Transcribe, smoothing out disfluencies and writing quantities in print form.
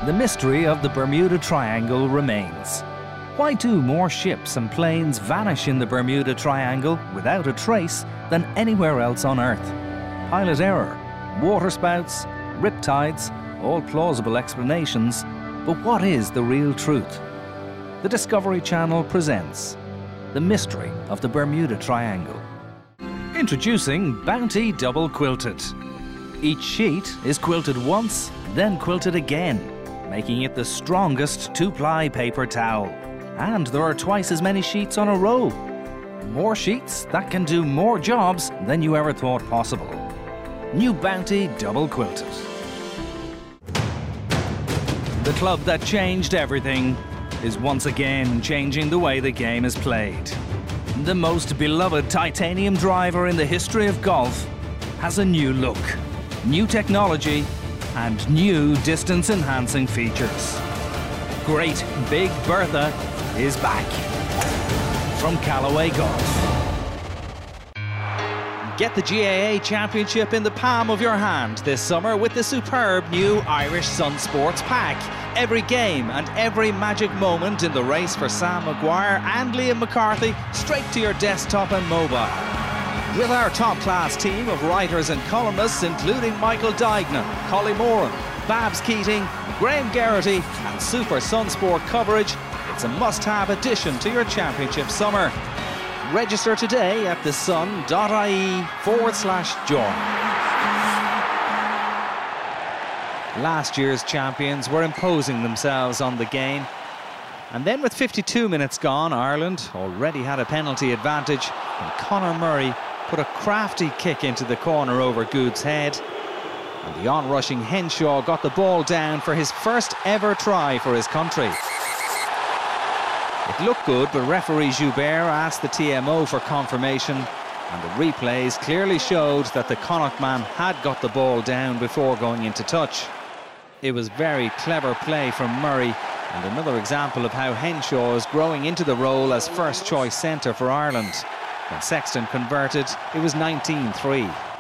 the mystery of the Bermuda Triangle remains. Why do more ships and planes vanish in the Bermuda Triangle without a trace than anywhere else on Earth? Pilot error, waterspouts, riptides, all plausible explanations, but what is the real truth? The Discovery Channel presents The Mystery of the Bermuda Triangle. Introducing Bounty Double Quilted. Each sheet is quilted once, then quilted again, making it the strongest two-ply paper towel. And there are twice as many sheets on a row. More sheets that can do more jobs than you ever thought possible. New Bounty Double Quilted. The club that changed everything is once again changing the way the game is played. The most beloved titanium driver in the history of golf has a new look, new technology, and new distance-enhancing features. Great Big Bertha is back from Callaway Golf. Get the GAA Championship in the palm of your hand this summer with the superb new Irish Sun Sports Pack. Every game and every magic moment in the race for Sam Maguire and Liam McCarthy straight to your desktop and mobile. With our top-class team of writers and columnists including Michael Dignan, Collie Moran, Babs Keating, Graham Geraghty and Super Sunsport coverage, it's a must-have addition to your championship summer. Register today at thesun.ie/join. Last year's champions were imposing themselves on the game. And then with 52 minutes gone, Ireland already had a penalty advantage and Conor Murray put a crafty kick into the corner over Good's head. And the on-rushing Henshaw got the ball down for his first ever try for his country. It looked good, but referee Joubert asked the TMO for confirmation, and the replays clearry showed that the Connacht man had got the ball down before going into touch. It was very clever play from Murray, and another example of how Henshaw is growing into the role as first-choice centre for Ireland. When Sexton converted, it was 19-3.